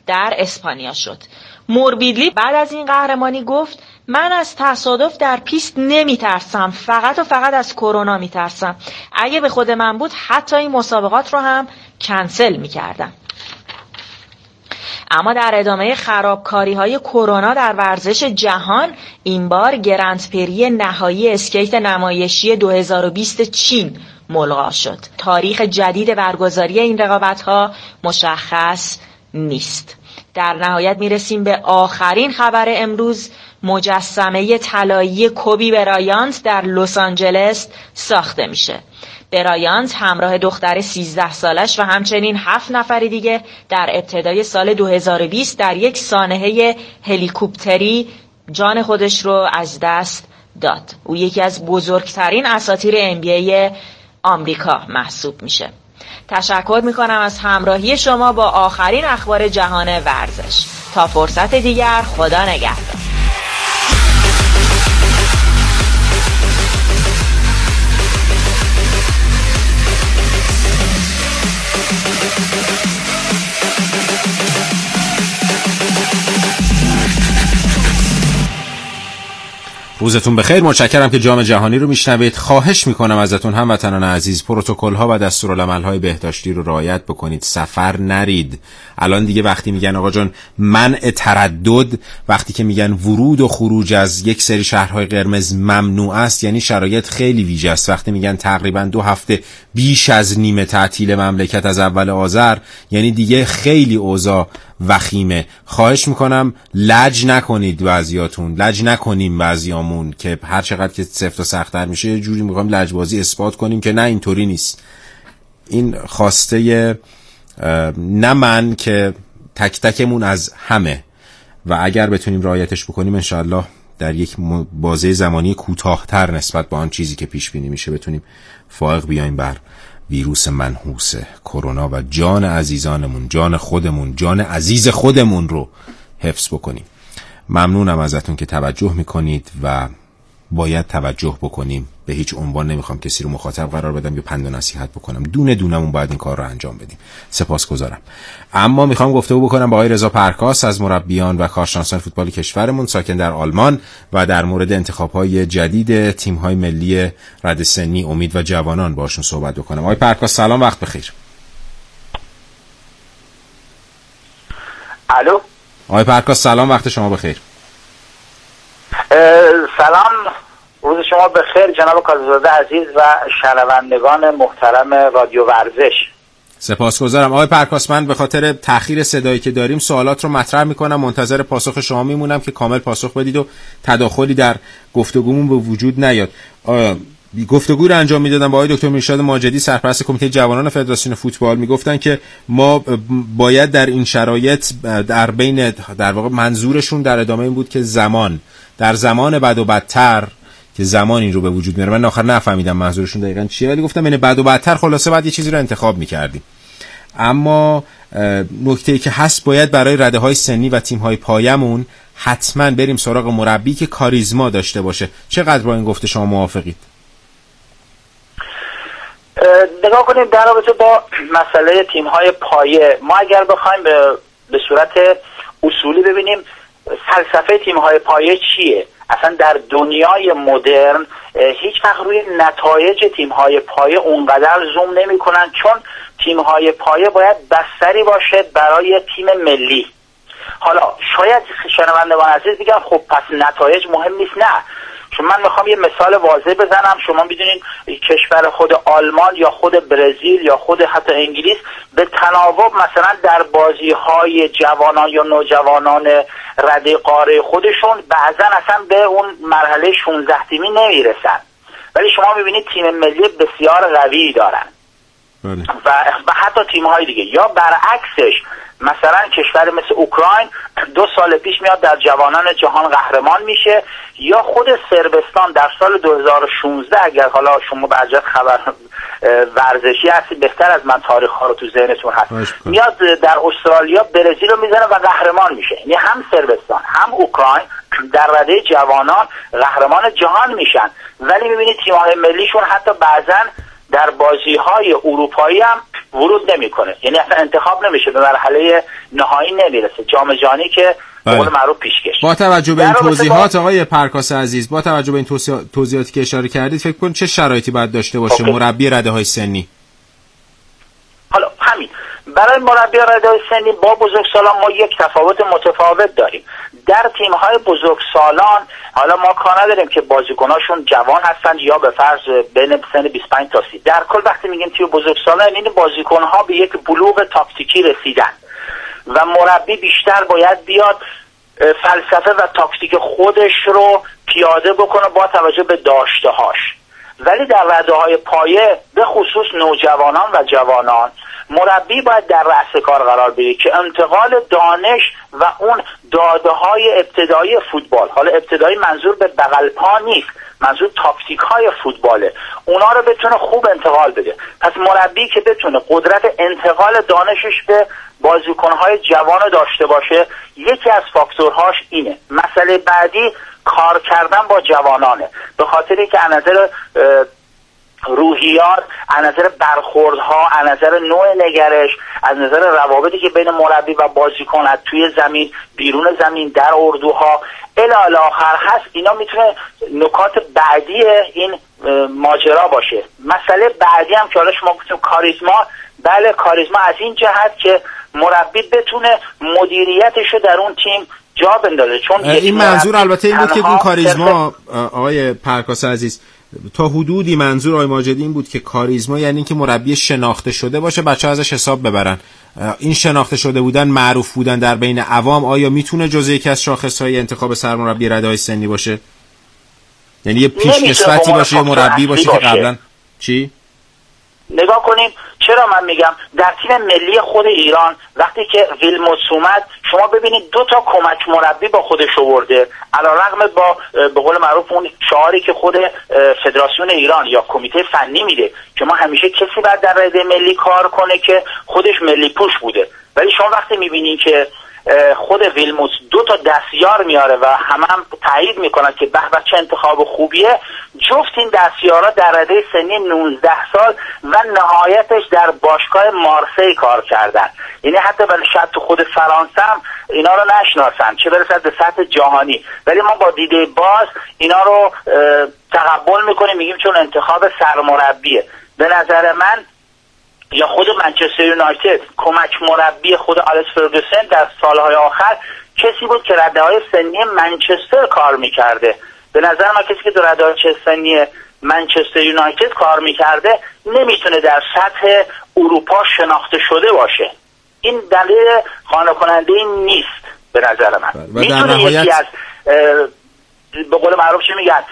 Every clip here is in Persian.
در اسپانیا شد. موربیدلی بعد از این قهرمانی گفت من از تصادف در پیست نمیترسم، فقط و فقط از کرونا میترسم. اگه به خود من بود حتی این مسابقات رو هم کنسل میکردم. اما در ادامه خرابکاری‌های کرونا در ورزش جهان، این بار گرند پری نهایی اسکیت نمایشی 2020 چین ملغا شد. تاریخ جدید برگزاری این رقابت‌ها مشخص نیست. در نهایت میرسیم به آخرین خبر امروز. مجسمه طلایی کوبی برایانت در لس آنجلس ساخته میشه. برایانت همراه دختر 13 سالش و همچنین 7 نفر دیگه در ابتدای سال 2020 در یک سانحه هلیکوپتری جان خودش رو از دست داد. او یکی از بزرگترین اساطیر NBA آمریکا محسوب میشه. تشکر میکنم از همراهی شما با آخرین اخبار جهان ورزش. تا فرصت دیگر، خدا نگهدار. روزتون بخیر. متشکرم که جام جهانی رو میشنوید. خواهش میکنم ازتون هموطنان عزیز پروتکل‌ها و دستورالعمل‌های بهداشتی رو رعایت بکنید. سفر نرید. الان دیگه وقتی میگن آقا جان منع تردد، وقتی که میگن ورود و خروج از یک سری شهرهای قرمز ممنوع است، یعنی شرایط خیلی ویژه است. وقتی میگن تقریبا 2 هفته بیش از نیمه تعطیل مملکت از اول آذر، یعنی دیگه خیلی اوضاع وخیمه. خواهش میکنم لج نکنید بعضیاتون، لج نکنیم بعضیامون که هر چقدر که سفت و سخت‌تر میشه یه جوری میخوایم لجبازی اثبات کنیم که نه اینطوری نیست. این خواسته نه من که تک تکمون از همه، و اگر بتونیم رعایتش بکنیم انشاءالله در یک بازه زمانی کوتاه‌تر نسبت به آن چیزی که پیش بینی میشه بتونیم فائق بیایم بر ویروس منحوس کرونا و جان عزیزانمون، جان خودمون، جان عزیز خودمون رو حفظ بکنیم. ممنونم ازتون که توجه میکنید و باید توجه بکنیم. به هیچ عنوان نمیخوام کسی رو مخاطب قرار بدم یا پند و نصیحت بکنم. دونه دونمون باید این کار رو انجام بدیم. سپاسگزارم. اما میخوام گفتگو بکنم با آقای رضا پرکاس از مربیان و کارشناسان فوتبال کشورمون ساکن در آلمان و در مورد انتخاب‌های جدید تیم‌های ملی رد سنی امید و جوانان باشون صحبت بکنم. آقای پرکاس سلام، وقت بخیر. الو. آقای پرکاس سلام، وقت شما بخیر. سلام، روز شما بخیر جناب کاظم‌زاده عزیز و شنوندگان محترم رادیو ورزش. سپاسگزارم. آقای پرکاس، من به خاطر تأخیر صدایی که داریم سوالات رو مطرح میکنم، منتظر پاسخ شما میمونم که کامل پاسخ بدید و تداخلی در گفتگومون به وجود نیاد. گفتگو رو انجام میدادم با آقای دکتر میرشاد ماجدی سرپرست کمیته جوانان فدراسیون فوتبال. میگفتن که ما باید در این شرایط در بین، در واقع منظورشون در ادامه این بود که در زمان بد و بدتر که زمانی رو به وجود میاره. من آخر نفهمیدم منظورشون دقیقاً چیه، ولی گفتم بین بد و بدتر خلاصه بعد یه چیزی رو انتخاب میکردیم. اما نکته‌ای که هست باید برای رده‌های سنی و تیم‌های پایمون حتما بریم سراغ مربی که کاریزما داشته باشه. چقدر با این گفته شما موافقید؟ نگاه کنید در رابطه با مسئله تیم‌های پایه، ما اگر بخوایم به صورت اصولی ببینیم فلسفه تیم‌های پایه چیه، اصلا در دنیای مدرن هیچ وقت روی نتایج تیم‌های پایه اونقدر زوم نمی‌کنن، چون تیم‌های پایه باید بستری باشه برای تیم ملی. حالا شاید شنوندگان عزیز بگن خب پس نتایج مهم نیست. نه، چون من میخوام یه مثال واضح بزنم. شما میدونین کشور خود آلمان یا خود برزیل یا خود حتی انگلیس به تناوب مثلا در بازی‌های جوانان یا نوجوانان رده قاره خودشون بعضا اصلا به اون مرحله 16 تیمی نمیرسن، ولی شما میبینید تیم ملی بسیار قوی دارن و حتی تیم‌های دیگه. یا برعکسش مثلا کشور مثل اوکراین 2 سال پیش میاد در جوانان جهان قهرمان میشه، یا خود صربستان در سال 2016 اگر حالا شما به عجب خبر ورزشی هستی بهتر از من تاریخ ها رو تو ذهنتون هست، میاد در استرالیا برزیل رو میزنه و قهرمان میشه. یعنی هم صربستان هم اوکراین در رده جوانان قهرمان جهان میشن، ولی میبینید تیم‌های ملیشون حتی بعضن در بازی‌های اروپایی هم ورود نمی‌کنه، یعنی اصلا انتخاب نمیشه، به مرحله نهایی نمیرسه، جام جهانی که به قول معروف پیشکش. با توجه به این توضیحات آقای پرکاس عزیز، با توجه به این توضیحاتی که اشاره کردید، فکر کنید چه شرایطی باید داشته باشه مربی رده‌های سنی؟ حالا همین برای مربی رده‌های سنی با بزرگسالان ما یک تفاوت متفاوت داریم. در تیم‌های بزرگسالان حالا ما کار نداریم که بازیکناشون جوان هستن یا به فرض بین سن 25 تا 30. در کل وقتی میگیم تیم بزرگسالان یعنی بازیکن‌ها به یک بلوغ تاکتیکی رسیدن و مربی بیشتر باید بیاد فلسفه و تاکتیک خودش رو پیاده بکنه با توجه به داشته‌هاش. ولی در رده‌های پایه به خصوص نوجوانان و جوانان مربی باید در رأس کار قرار بگیره که انتقال دانش و اون داده‌های ابتدایی فوتبال، حالا ابتدایی منظور به بغل پا نیست، منظور تاکتیک‌های فوتباله، اونا رو بتونه خوب انتقال بده. پس مربی که بتونه قدرت انتقال دانشش به بازیکن‌های جوان داشته باشه، یکی از فاکتورهاش اینه. مسئله بعدی کار کردن با جوانانه، به خاطر که از نظر روحیات، از نظر برخوردها، از نظر نوع نگرش، از نظر روابطی که بین مربی و بازیکن از توی زمین، بیرون زمین، در اردوها الی آخر هست، اینا میتونه نکات بعدی این ماجرا باشه. مسئله بعدی هم که حالا شما گفتیم کاریزما، بله کاریزما از این جهت که مربی بتونه مدیریتشو در اون تیم جا بندازه. چون این منظور البته این بود که اون کاریزما آقای پرکاس عزیز تا حدودی منظور آقای ماجدی این بود که کاریزما یعنی این که مربی شناخته شده باشه، بچه‌ها ازش حساب ببرن. این شناخته شده بودن، معروف بودن در بین عوام، آیا میتونه جزء یکی از شاخص‌های انتخاب سرمربی رده‌های سنی باشه؟ یعنی یه پیشکسوتی باشه یا مربی باشه که قبلا چی؟ نگاه کنیم چرا من میگم در تیم ملی خود ایران وقتی که ویلموتس اومد، شما ببینید 2 تا کمک مربی با خودش آورده، علیرغم با به قول معروف اون شعاری که خود فدراسیون ایران یا کمیته فنی میده که ما همیشه کسی باید در رده ملی کار کنه که خودش ملی پوش بوده، ولی شما وقتی میبینین که خود ویلموتس 2 تا دستیار میاره و هم تایید میکنن که به چه انتخاب خوبیه، جفت این دستیارا در رده سنی 19 سال و نهایتش در باشگاه مارسی کار کردن، یعنی حتی ولی شاید تو خود فرانسه هم اینا رو نشناسن، چه برسد به سطح جهانی، ولی ما با دیده باز اینا رو تقبل میکنیم، میگیم چون انتخاب سرمربیه. به نظر من یا خود منچستر یونایتد کمک مربی خود آلکس فرگوسن در سالهای آخر کسی بود که رده‌های سنی منچستر کار میکرده. به نظر من کسی که در رده‌های سنی منچستر یونایتد کار میکرده نمیتونه در سطح اروپا شناخته شده باشه. این دلیل قانع کننده نیست به نظر من. میتونه یکی از به قول معروف چی میگن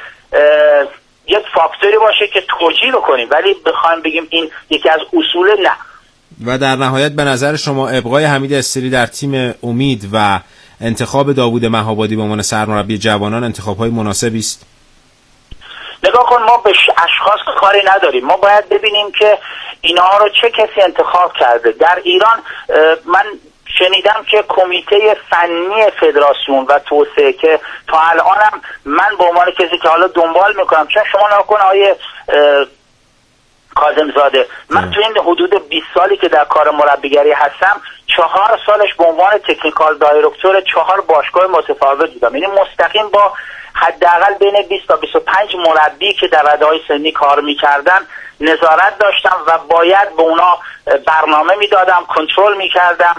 یک فاکتوری باشه که توجیه بکنیم، ولی بخوایم بگیم این یکی از اصول نه. و در نهایت به نظر شما ابقای حمید استری در تیم امید و انتخاب داوود مهابادی به عنوان سرمربی جوانان انتخاب‌های مناسبی است؟ نگاه کن، ما به اشخاص کاری نداریم، ما باید ببینیم که اینها رو چه کسی انتخاب کرده. در ایران من شنیدم که کمیته فنی فدراسیون و توسعه که تا الانم من به عنوان کسی که حالا دنبال میکنم، چون شما نکنه آیه کاظم‌زاده، من تو این حدود 20 سالی که در کار مربیگری هستم 4 سالش به عنوان تکنیکال دایرکتور 4 باشگاه متفاوت بودم، یعنی مستقیم با حداقل بین 20 تا 25 مربی که در رده‌های سنی کار میکردن نظارت داشتم و باید به اونا برنامه میدادم، کنترل میکردم،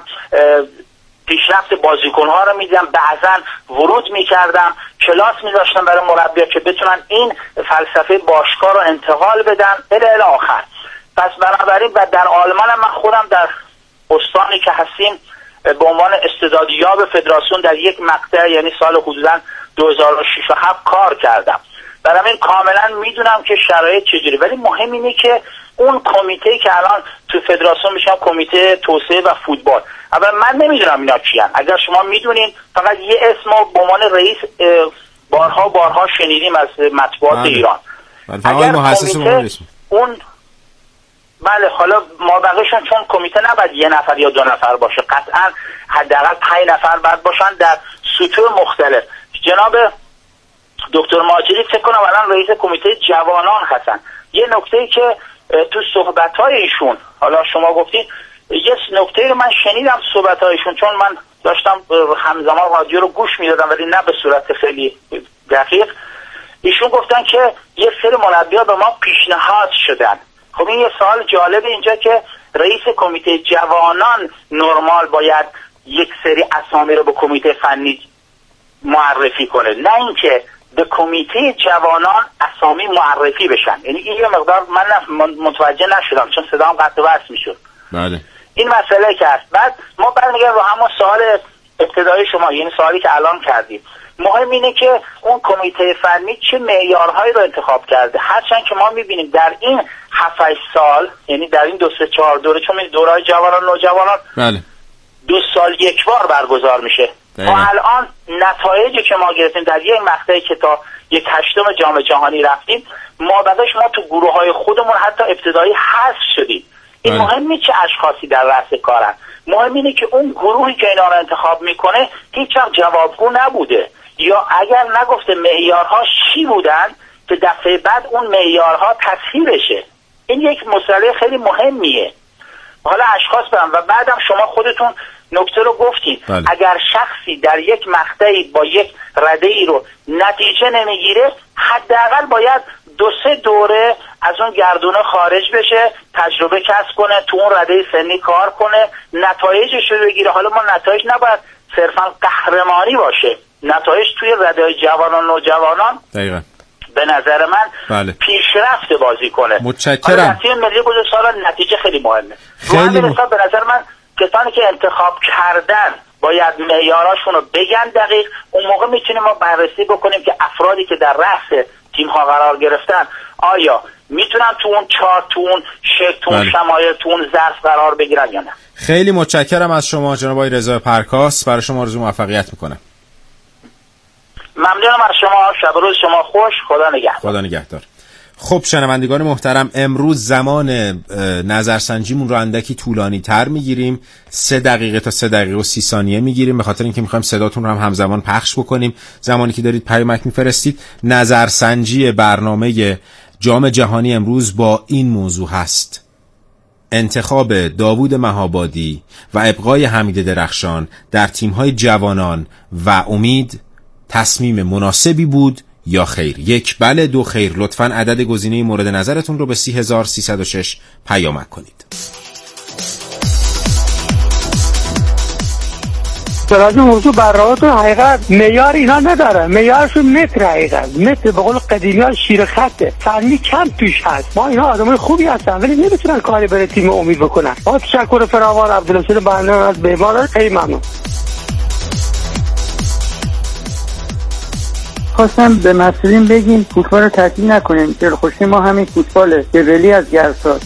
پیشرفت بازیکن‌ها رو میدیدم، بعضا ورود میکردم، کلاس میذاشتم برای مربی‌ها که بتونن این فلسفه باشگاه رو انتقال بدن الی آخر. پس بنابراین و در آلمان من خودم در استانی که هستیم به عنوان استعدادیاب فدراسیون در یک مقطع یعنی سال حدوداً 2006 و 7 کار کردم. برای من کاملا میدونم که شرایط چجوری، ولی مهم اینه که اون کمیته که الان تو فدراسیون میشن کمیته توسعه و فوتبال، اول من نمیدونم اینا کیان. اگر شما میدونین فقط یه اسم به عنوان رئیس بارها شنیدیم از مطبوعات ایران. اگر کمیته اون بله، حالا ما بقیشون چون کمیته نباید 1 نفر یا 2 نفر باشه، قطعا حداقل 5 نفر باید باشن در سطوح مختلف. جناب دکتر ماجدی فکر کنم الان رئیس کمیته جوانان هستن. یه نکته‌ای که تو صحبت‌های ایشون، حالا شما گفتید، یه نکته رو من شنیدم صحبت‌های ایشون، چون من داشتم همزمان رادیو رو گوش میدادم ولی نه به صورت خیلی دقیق. ایشون گفتن که یه سری مربی‌ها به ما پیشنهاد شدن. خب این یه سوال جالب اینجا که رئیس کمیته جوانان نرمال باید یک سری اسامی رو به کمیته فنی معرفی کنه، نه اینکه به کمیته جوانان اسامی معرفی بشن. یعنی این یه مقدار من متوجه نشدم چون صدام قطع و وصل میشد. بله. این مسئله که هست. بعد ما برمیگردیم رو همون سوال ابتدایی شما، یعنی سوالی که الان کردیم. مهم اینه که اون کمیته فنی چه معیارهایی رو انتخاب کرده. هرچند که ما میبینیم در این 7-8 سال، یعنی در این 2-4 دوره، چون دورهای جوانان نوجوانان بله 2 سال یک بار برگزار میشه. ما الان نتایجی که ما گرفتیم در یک مقطعی که تا 1/8 جام جهانی رفتیم، ما بعدش ما تو گروه‌های خودمون حتی ابتدایی حذف شدیم. این مهم نیست چه اشخاصی در رأس کارن، مهم اینه که اون گروهی که اینا رو انتخاب میکنه هیچ هم جوابگو نبوده، یا اگر نگفته معیارها چی بودن که دفعه بعد اون معیارها تصحیح بشه. این یک مسئله خیلی مهمیه. حالا اشخاص برن و بعدم شما خودتون نکته رو گفتید. بله. اگر شخصی در یک مقطعی با یک رده‌ای رو نتیجه نمیگیره، حداقل باید 2-3 دوره از اون گردونه خارج بشه، تجربه کسب کنه، تو اون رده سنی کار کنه، نتایجش رو بگیره. حالا ما نتایج نباید صرفا قهرمانی باشه، نتایج توی رده جوانان نوجوانان دقیقاً به نظر من بله. پیشرفت بازی کنه. متشکرم. تیم ملی بزرگسالان نتیجه خیلی مهمه. خیلی به نظر من کسانی که انتخاب کردن باید معیاراشون رو بگن دقیق. اون موقع میتونیم ما بررسی بکنیم که افرادی که در رأس تیم ها قرار گرفتن آیا میتونن تو اون چارت، تو اون شکل، تو اون شمایل، تو اون ظرف قرار بگیرن یا نه. خیلی متشکرم از شما جناب آقای رضا پرکاس. برای شما آرزوی موفقیت میکنم. ممنونم از شما. شب روز شما خوش. خدا نگهدار. خدا نگهدار. خب شنوندگان محترم، امروز زمان نظرسنجیمون رو اندکی طولانی تر میگیریم. 3 دقیقه تا 3 دقیقه و 30 ثانیه میگیریم، به خاطر اینکه میخوایم صداتون رو هم همزمان پخش بکنیم زمانی که دارید پیامک میفرستید. نظرسنجی برنامه جام جهانی امروز با این موضوع هست: انتخاب داوود مهابادی و ابقای حمید درخشان در تیم‌های جوانان و امید تصمیم مناسبی بود یا خیر؟ 1 بله، 2 خیر. لطفاً عدد گزینه مورد نظرتون رو به 30306 پیامک کنید. راجع موضوع برنامه‌ت حقیقت معیار اینا نداره، معیارشون متر، حقیقت متر به قول قدیمی‌ها شیر خطه، فنی کم توش هست. ما اینا آدمای خوبی هستن ولی نمیتونن کاری برای تیم امید بکنن. با تشکر فراوان عبدالرشید بنده از بیمار، خیلی ممنون. خواستم به مسئولین بگیم فوتبال رو تعطیل نکنیم. دلخوشی ما همین فوتباله، جبلی از گرسات.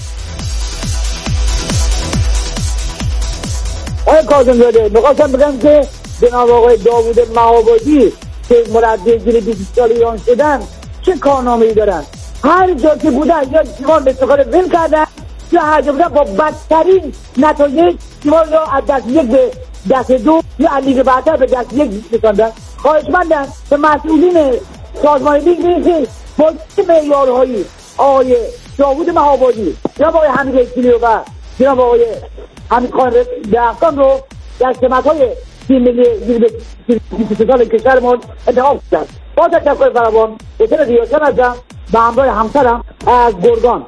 آقای کاظم‌زاده، می‌خواستم بگم که جناب آقای داوود مهابادی که مربی گیر 20 سال ایران شدن چه کارنامه‌ای دارن. هر جا که بودن یا تیم‌ها استفاده ول کردن یا هر جا بودن با بدترین نتایج تیم‌ها رو از دست 1 به دست 2 یا از لیگ برتر به دست 1 رسوندن. خواهشمندم به مسئولین سازمان لیگ میگه با چه معیارهایی آقای داوود مهابادی، جناب آقای حمید اصیلی و جناب آقای حمیدخان درخشان رو در سمت‌های تیم ملی 23 سال کشورمون انتخاب کردن. با تشکر فراوان، حسین ریاضیان هستم به همراه همسرم از گرگان.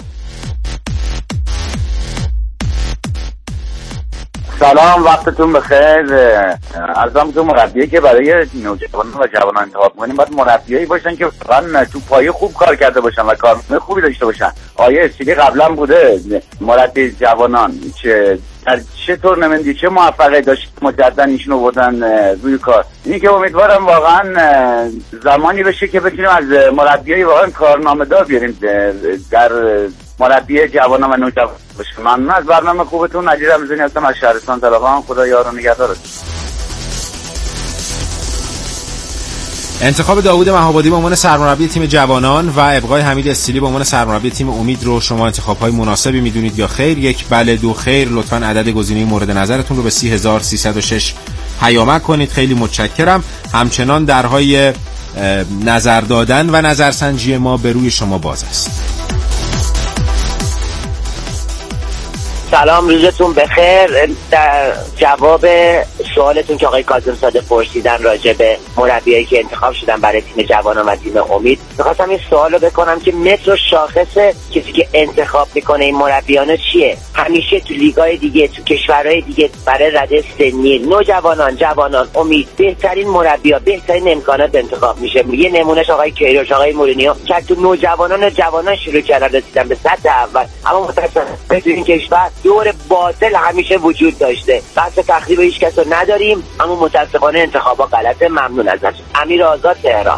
سلام، وقتتون بخیر. عرضم که مربیایی که برای نوجوانان و جوانان انتخاب کنیم باید مربیایی باشن که واقعا تو پایه خوب کار کرده باشن و کارنامه خوبی داشته باشن. آیه استیلی قبلا بوده مربی جوانان که در چه تورنمنتی چه موفقیتی داشت مجددا ایشون آوردن روی کار. اینی که امیدوارم واقعا زمانی بشه که بتونیم از مربیای واقعا کارنامه‌دار بیاریم در مربی جوانان و نوجوانان باشه. ممنون از برنامه خوبتون. نجیب رمضانی هستم از شهرستان تهران. خدا یار و نگهدارتون. انتخاب داوود مهابادی به عنوان سرمربی تیم جوانان و ابقای حمید اصیلی به عنوان سرمربی تیم امید رو شما انتخاب‌های مناسبی میدونید یا خیر؟ 1 بله، 2 خیر. لطفاً عدد گزینه مورد نظرتون رو به 30306 پیامک کنید. خیلی متشکرم. همچنان درهای نظر دادن و نظرسنجی ما به روی شما باز است. سلام، روزتون بخیر. در جواب سوالتون که آقای کاظم صادق پرسیدن راجع به مربیایی که انتخاب شدن برای تیم جوانان و تیم امید، می‌خواستم این سوالو بکنم که متر و شاخص کسی که انتخاب میکنه این مربیانو چیه؟ همیشه تو لیگ‌های دیگه، تو کشورهای دیگه برای رده سنی نوجوانان، جوانان، امید بهترین مربی‌ها، بهترین امکانات انتخاب میشه. یه نمونهش آقای کیروش، آقای مورینیو که تو نوجوانان و جوانان شروع کردن رسیدن به سطح اول، اما متأسفانه تو این کشور دور باطل همیشه وجود داشته. بحث تخریب هیچ کس رو نداریم، اما متأسفانه انتخابات غلطه. ممنون ازش. امیر آزاد، تهران.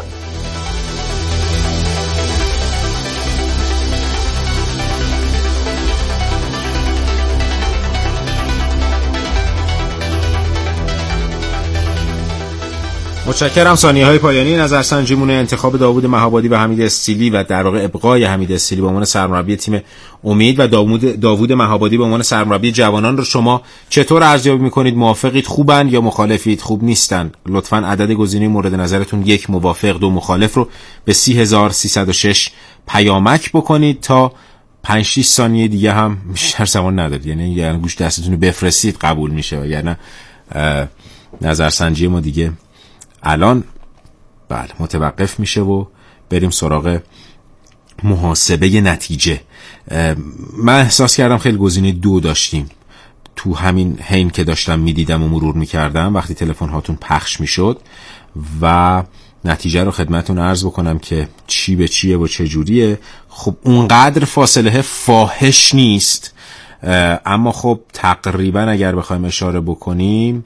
متشکرم. ثانیه‌های پایانی نظرسنجیمون انتخاب داوود مهابادی و حمید استیلی و در واقع ابقای حمید استیلی به عنوان سرمربی تیم امید و داوود مهابادی به عنوان سرمربی جوانان رو شما چطور ارزیابی می‌کنید؟ موافقید خوبن یا مخالفید خوب نیستن؟ لطفاً عدد گزینه مورد نظرتون 1 موافق 2 مخالف رو به 30306 پیامک بکنید تا 5-6 ثانیه دیگه هم بیشتر زمان ندارید، یعنی گوش دستتون رو بفرستید قبول میشه، وگرنه نظرسنجی ما دیگه الان متوقف میشه و بریم سراغ محاسبه نتیجه. من احساس کردم خیلی گزینه 2 داشتیم تو همین حین که داشتم میدیدم و مرور میکردم وقتی تلفن هاتون پخش میشد و نتیجه رو خدمتون عرض بکنم که چی به چیه و چه جوریه. خب اونقدر فاصله فاحش نیست، اما خب تقریبا اگر بخوایم اشاره بکنیم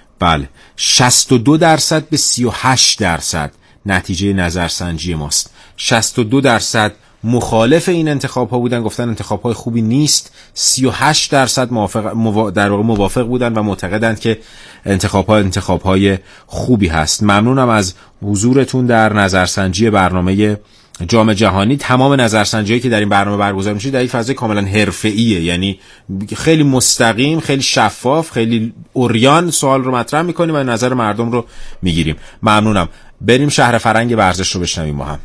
62% به 38% نتیجه نظرسنجی ماست. 62% مخالف این انتخاب ها بودن، گفتن انتخاب های خوبی نیست. 38% در واقع موافق بودن و معتقدند که انتخاب های خوبی هست. ممنونم از حضورتون در نظرسنجی برنامه جام جهانی. تمام نظرسنجی‌هایی که در این برنامه برگزار میشه در یک فضای کاملا حرفه‌ایه، یعنی خیلی مستقیم، خیلی شفاف، خیلی عریان سوال رو مطرح می‌کنیم و نظر مردم رو میگیریم. ممنونم. بریم شهر فرنگ ورزش رو بشنویم ما هم.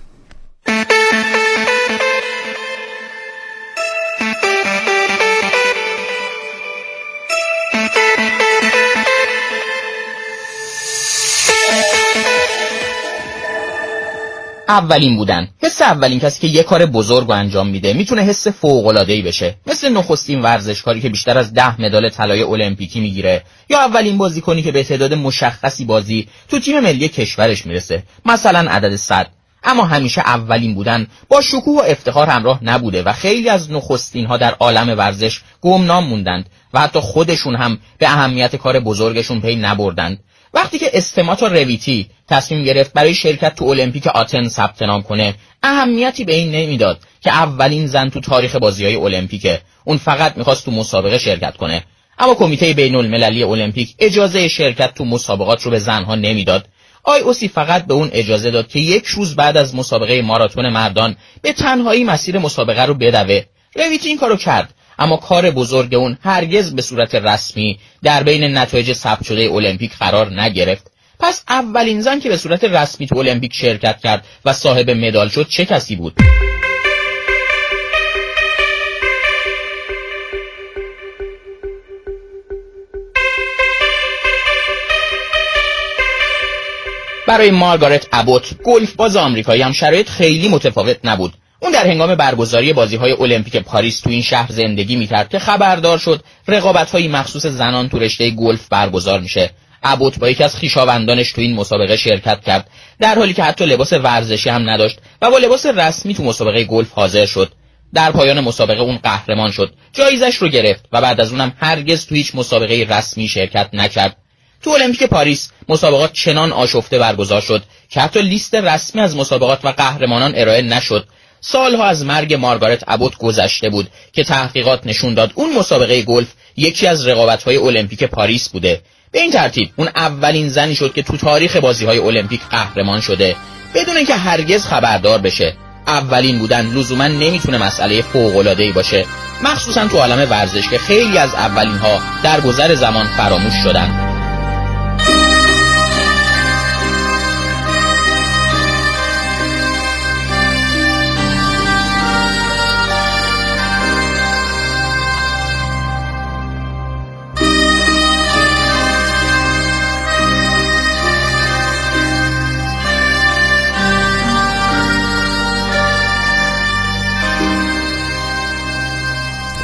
اولین بودن. حس اولین کسی که یه کار بزرگ رو انجام میده میتونه حس فوق‌العاده‌ای بشه، مثل نخستین ورزشکاری که بیشتر از 10 مدال طلای المپیکی میگیره، یا اولین بازیکنی که به تعداد مشخصی بازی تو تیم ملی کشورش میرسه، مثلا عدد 100. اما همیشه اولین بودن با شکوه و افتخار همراه نبوده و خیلی از نخستین‌ها در عالم ورزش گمنام موندند و حتی خودشون هم به اهمیت کار بزرگشون پی نبردند. وقتی که استماتو رویتی تصمیم گرفت برای شرکت تو المپیک آتن ثبت نام کنه، اهمیتی به این نمیداد که اولین زن تو تاریخ بازی‌های المپیکه. اون فقط می‌خواست تو مسابقه شرکت کنه. اما کمیته بین‌المللی المپیک اجازه شرکت تو مسابقات رو به زنها نمیداد. IOC فقط به اون اجازه داد که 1 روز بعد از مسابقه ماراتون مردان به تنهایی مسیر مسابقه رو بدوه. رویتی این کارو کرد، اما کار بزرگ اون هرگز به صورت رسمی در بین نتایج ثبت شده المپیک قرار نگرفت. پس اولین زن که به صورت رسمی تو المپیک شرکت کرد و صاحب مدال شد چه کسی بود؟ برای مارگارت ابوت، گلف باز آمریکایی، هم شرایط خیلی متفاوت نبود. اون در هنگام برگزاری بازی‌های المپیک پاریس تو این شهر زندگی می‌کرد که خبردار شد رقابت‌های مخصوص زنان تو رشته گلف برگزار میشه. ابوت با یکی از خویشاوندانش تو این مسابقه شرکت کرد، در حالی که حتی لباس ورزشی هم نداشت و با لباس رسمی تو مسابقه گلف حاضر شد. در پایان مسابقه اون قهرمان شد، جایزش رو گرفت و بعد از اونم هرگز تو هیچ مسابقه رسمی شرکت نکرد. تو المپیک پاریس مسابقات چنان آشفته برگزار شد که حتی لیست رسمی از مسابقات و قهرمانان ارائه نشد. سالها از مرگ مارگارت ابوت گذشته بود که تحقیقات نشون داد اون مسابقه گلف یکی از رقابت‌های المپیک پاریس بوده. به این ترتیب اون اولین زنی شد که تو تاریخ بازی‌های المپیک قهرمان شده بدون اینکه هرگز خبردار بشه. اولین بودن لزوما نمیتونه مسئله فوق‌العاده‌ای باشه، مخصوصا تو عالم ورزش که خیلی از اولین‌ها در گذر زمان فراموش شدن.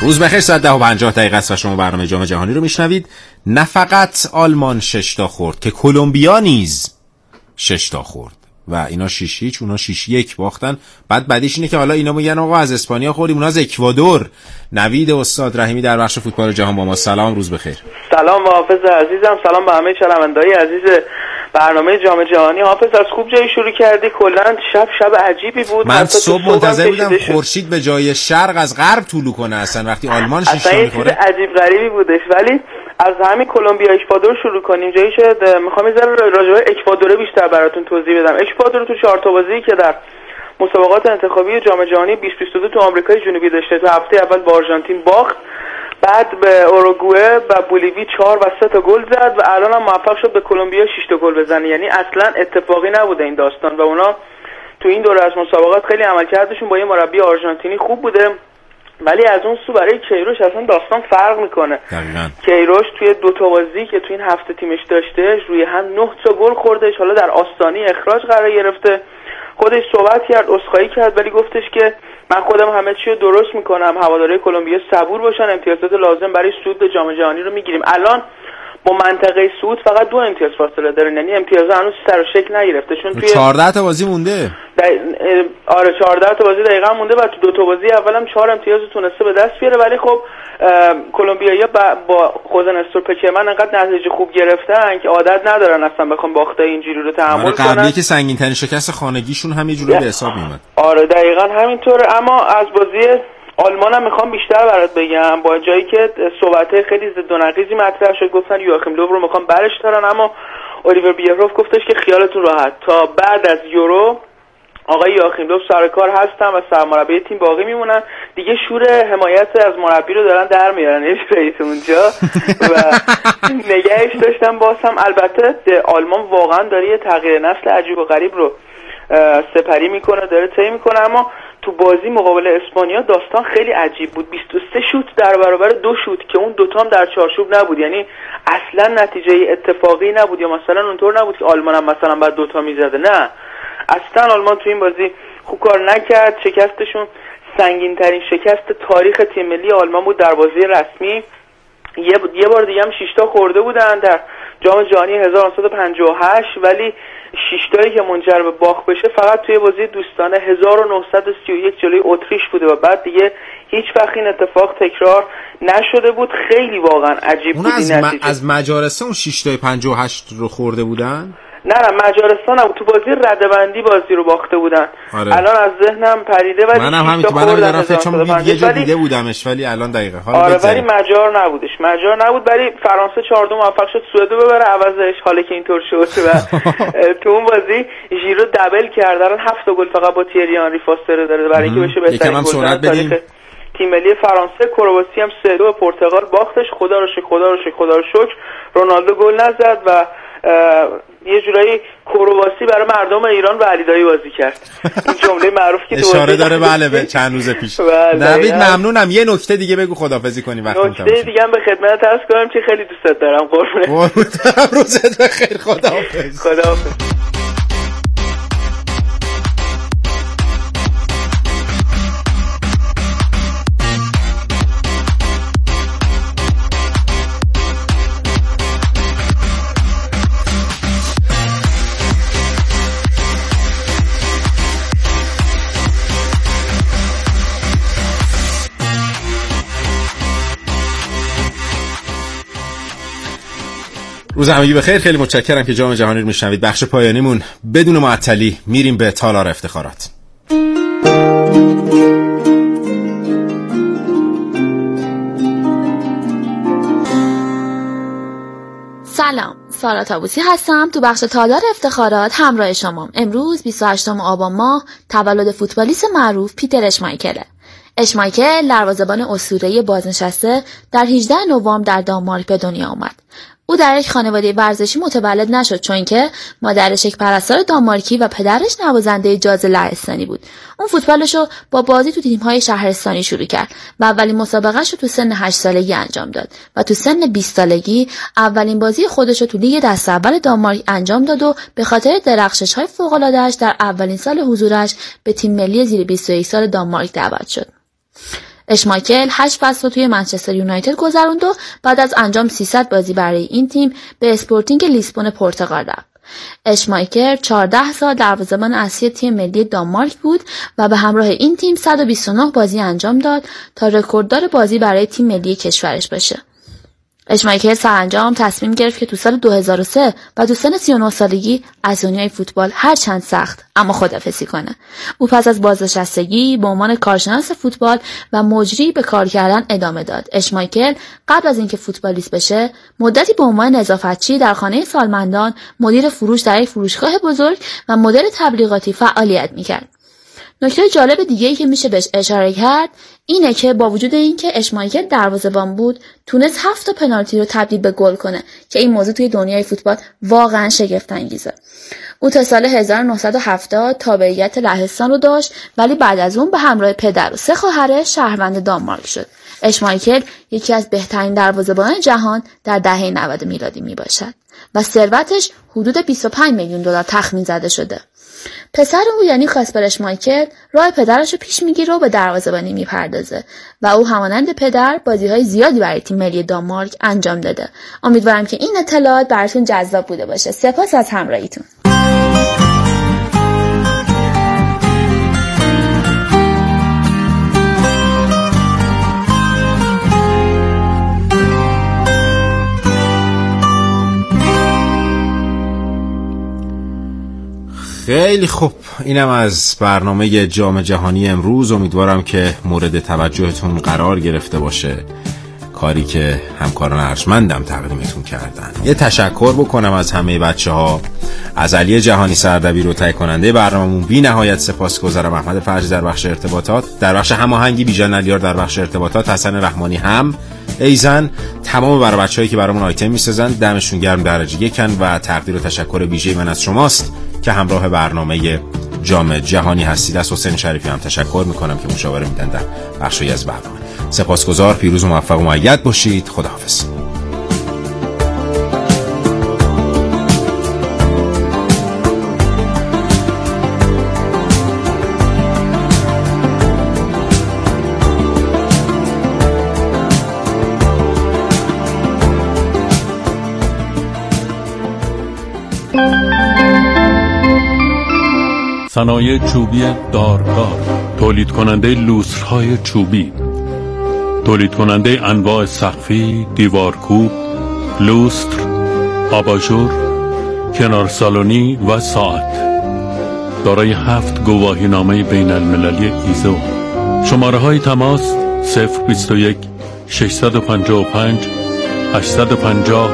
روز بخیر، ساعت 10:50 است و شما برنامه جام جهانی رو میشنوید. نه فقط آلمان 6 تا خورد که کلمبیا نیز 6 تا خورد و اینا 6-0 اونا 6-1 باختن. بعد بعدیش اینه که حالا اینا میگن آقا از اسپانیا خوردیم، اونا از اکوادور. نوید استاد رحیمی در بخش فوتبال جهان با ما. سلام، روز بخیر. سلام حافظ عزیزم، سلام به همه شنونده‌های عزیز برنامه جام جهانی. حافظ از خوب جایی شروع کردی، کلا شب عجیبی بود. من صبح منتظر بودم خورشید به جای شرق از غرب طلوع کنه اصلا وقتی آلمان 6 تا می‌خوره. عجیب غریبی بودش. ولی از همین کلمبیا اکوادور شروع کنیم. جایی شد میخوام یه ذره راجع به اکوادور بیشتر براتون توضیح بدم. اکوادور تو 4 تا بازی که در مسابقات انتخابی جام جهانی 2022 تو آمریکای جنوبی داشته، تو هفته اول با آرژانتین باخت، بعد به اوروگوئه و بولیوی 4 و 3 تا گل زد و الان هم موفق شد به کلمبیا 6 تا گل بزنه. یعنی اصلا اتفاقی نبوده این داستان و اونا تو این دوره از مسابقات خیلی عملکردشون با یه مربی آرژانتینی خوب بوده. ولی از اون سو برای کیروش اصلا داستان فرق میکنه. کیروش توی 2 تا بازی که توی این هفته تیمش داشته روی هم 9 تا گل خوردش. حالا در آستانه اخراج قرار گرفته، خودش صحبت کرد، عذرخواهی کرد، ولی گفتش که من خودم همه چی رو درست میکنم، هوادارهای کلمبیا صبور باشن، امتیازات لازم برای صعود به جام جهانی رو میگیریم. الان با منطقه صعود فقط 2 امتیاز فاصله دارن، یعنی امتیازات هنوز سر و شکل نگرفته چون توی 14 تا بازی مونده. آره 14 تا بازی دقیقاً مونده و تو 2 تا بازی اولم 4 امتیاز تونسته به دست بیاره. ولی خب کلمبیایی‌ها با خوزه نستور پکرمن انقدر نتیجه خوب گرفتن که عادت ندارن اصلا بخوام باختای اینجوری رو تحمل کنن. قبلی که سنگین ترین شکست خانگیشون هم یه جوری به حساب میومد. آره دقیقاً همینطوره. اما از بازی آلمان هم میخوام بیشتر برات بگم. با جایی که صحبت‌های خیلی ضد و نقیضی مطرح شد، گفتن یوآخیم لوو رو میخوام برش دارن، اما الیور بیرهوف گفتش که خیالتون راحت، تا بعد از یورو آقای یوآخیم لوو سر کار هستن و سرمربی تیم باقی میمونن. دیگه شور حمایت از مربی رو دارن در میارن رئیس اونجا و نگهش داشتن. باز هم البته آلمان واقعا داره یه تغییر نسل عجیب و غریب رو سپری میکنه، داره طی میکنه. اما تو بازی مقابل اسپانیا داستان خیلی عجیب بود. 23 شوت در برابر 2 شوت که اون دوتا هم در چارچوب نبود، یعنی اصلا نتیجه اتفاقی نبود یا مثلا اونطور نبود که آلمان هم مثلا بعد دوتا میزده. نه اصلا آلمان تو این بازی خوب کار نکرد. شکستشون سنگین ترین شکست تاریخ تیم ملی آلمان بود در بازی رسمی. یه بار دیگه هم 6 تا خورده بودن در جام جهانی 1958 ولی 6 تایی که منجر به باخت بشه فقط توی بازی دوستانه 1931 جلوی اتریش بوده و بعد دیگه هیچ وقت این اتفاق تکرار نشده بود. خیلی واقعا عجیب بود این نتیجه. از مجارستان 6 تای 58 رو خورده بودن؟ نه مجارستان هم تو بازی ردبندی بازی رو باخته بودن. آره. الان از ذهنم پریده ولی منم همین تو دارم فکر یه جا دیده بودمش ولی الان دقیقه حالا آره ولی مجار نبود. ولی فرانسه 4-2 موفق شد سوئدو ببره عوضش، حالا که اینطور شد و تو اون بازی ژیرو دبل کرد. الان 7 گل فقط با تیری آنری فاستر داره برای اینکه بشه بهترین گلزن تاریخ تیم ملی فرانسه. کرواسی هم 3-2 به پرتغال باختش. خدا رو شکر رونالدو گل نزد و یه جورایی کرواسی برای مردم ایران و علیدایی بازی کرد. این جمله معروف که اشاره داره بله به چند روز پیش. نوید ممنونم. یه نکته دیگه بگو خداحافظی کنیم وقت نکته دیگه هم به خدمت عرض کنم که خیلی دوست دارم. قربونت روزت بخیر. خداحافظ. روز همگی بخیر. خیلی متشکرم که جام جهانی رو میشنوید. بخش پایانیمون بدون معطلی میریم به تالار افتخارات. سلام، سارا طاووسی هستم. تو بخش تالار افتخارات همراه شمام. امروز 28 آبان ماه تولد فوتبالیست معروف پیتر اشمایکله. اشمایکل دروازه‌بان اسطوره‌ای بازنشسته در 18 نوامبر در دانمارک به دنیا آمد. او در یک خانواده ورزشی متولد نشد چون که مادرش یک پرستار دانمارکی و پدرش نوازنده جاز لهستانی بود. اون فوتبالشو با بازی تو تیم‌های شهرستانی شروع کرد و اولین مسابقه‌اش رو تو سن 8 سالگی انجام داد و تو سن 20 سالگی اولین بازی خودش رو تو لیگ دسته اول دانمارک انجام داد و به خاطر درخشش‌های فوق‌العاده‌اش در اولین سال حضورش به تیم ملی زیر 21 سال دانمارک دعوت شد. اشمایکل 8 فصل رو توی منچستر یونایتد گذروند و بعد از انجام 300 بازی برای این تیم به اسپورتینگ لیسبون پرتغال رفت. اشمایکل 14 سال دروازه‌بان اصلی تیم ملی دانمارک بود و به همراه این تیم 129 بازی انجام داد تا رکورددار بازی برای تیم ملی کشورش بشه. اشمایکل سرانجام تصمیم گرفت که تو سال 2003 و تو سن 39 سالگی از دنیای فوتبال هرچند سخت اما خداحافظی کنه. او پس از بازنشستگی به عنوان کارشناس فوتبال و مجری به کار کردن ادامه داد. اشمایکل قبل از اینکه فوتبالیست بشه مدتی به عنوان نظافتچی در خانه سالمندان، مدیر فروش در یک فروشگاه بزرگ و مدیر تبلیغاتی فعالیت میکرد. نکته جالب دیگه‌ای که میشه بهش اشاره کرد اینه که با وجود اینکه اشمایکل دروازه‌بان بود تونست 7 تا پنالتی رو تبدیل به گل کنه که این موضوع توی دنیای فوتبال واقعا شگفت انگیزه. او تا سال 1970 تابعیت لهستان رو داشت ولی بعد از اون به همراه پدر و 3 خواهرش شهروند دانمارک شد. اشمایکل یکی از بهترین دروازه‌بانان جهان در دهه 90 میلادی میباشد و ثروتش حدود 25 میلیون دلار تخمین زده شده. پسر او یعنی کاسپر اشمایکل راه پدرش رو پیش میگیره و به دروازه‌بانی میپردازه و او همانند پدر بازی‌های زیادی برای تیم ملی دانمارک انجام داده. امیدوارم که این اطلاعات براتون جذاب بوده باشه. سپاس از همراهیتون. خیلی خوب، اینم از برنامه جام جهانی امروز. امیدوارم که مورد توجهتون قرار گرفته باشه کاری که همکاران ارجمندم تقدیمتون کردن. یه تشکر بکنم از همه بچه‌ها، از علی جهانی سردبیر و تهیه کننده برنامه‌مون بی نهایت سپاسگزارم. احمد فرجی در بخش ارتباطات، در بخش هماهنگی بیژن علیار در بخش ارتباطات، حسن رحمانی هم ایزن، تمام برای بچه‌هایی که برامون آیتم می‌سازن دمشون گرم درجه یکن و تقدیر و تشکر ویژه‌ای من از شماست که همراه برنامه جام جهانی هستید. از حسین شریفی هم تشکر میکنم که مشاوره میدن در بخشی از برنامه. سپاسگزار، پیروز و موفق و مؤید باشید. خداحافظ. صنایع چوبی دارکار، تولید کننده لوسترهای چوبی، تولید کننده انواع سقفی، دیوارکوب، لوستر، آباژور، کنارسالونی و ساعت. دارای 7 گواهینامه بین المللی ایزو. شماره های تماس 021 655 850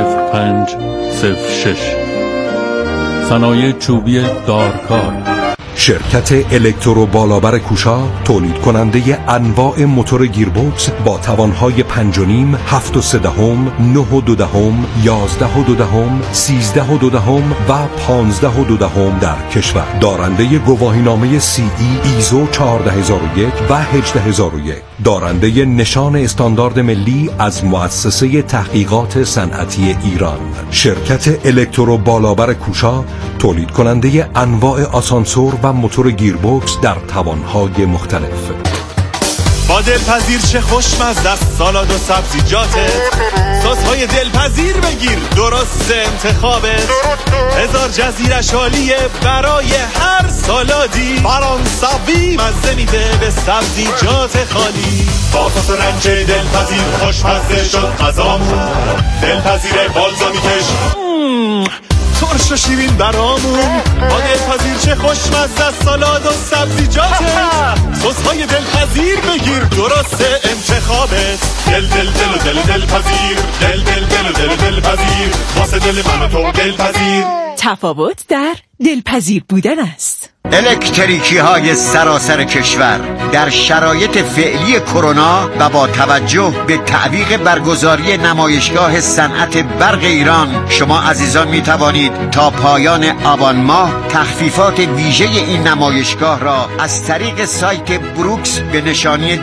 0506. صنایع چوبی دارکار. شرکت الکترو بالابر کوشا تولید کننده انواع موتور گیربکس با توانهای 5.5، 7.3، 9.2، 11.2، 13.2 و 15.2 در کشور. دارنده گواهینامه CE ایزو 14001 و 18001. دارنده نشان استاندارد ملی از مؤسسه تحقیقات صنعتی ایران. شرکت الکترو بالابر کوشا تولید کننده انواع آسانسور و موتور گیربکس در توانهای مختلف. با دلپذیر چه خوشمزه است سالاد و سبزیجاته، سس‌های دلپذیر بگیر درست انتخابت. هزار جزیرش عالیه برای هر سالادی، فرانسوی مزه میده به سبزیجات خالی. با سس رنج دلپذیر خوشمزه شد غذامون، دلپذیر بالزامیکش ترش و شیرین برامون. با دلپذیر چه خوشمزه است سالاد و سبزیجاته، سس‌های دلپذیر بگیر درست انتخابت. دل دل دل و دل دلپذیر، دل دل دل و دل دلپذیر، واسه دل من و تو دلپذیر. تفاوت در دلپذیر بودن است. الکتریکی های سراسر کشور در شرایط فعلی کرونا و با توجه به تعویق برگزاری نمایشگاه صنعت برق ایران، شما عزیزان می توانید تا پایان آبان ماه تخفیفات ویژه این نمایشگاه را از طریق سایت بروکس به نشانی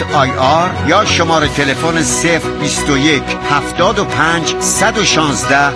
www.brooks.ir یا شماره تلفن 021 75 116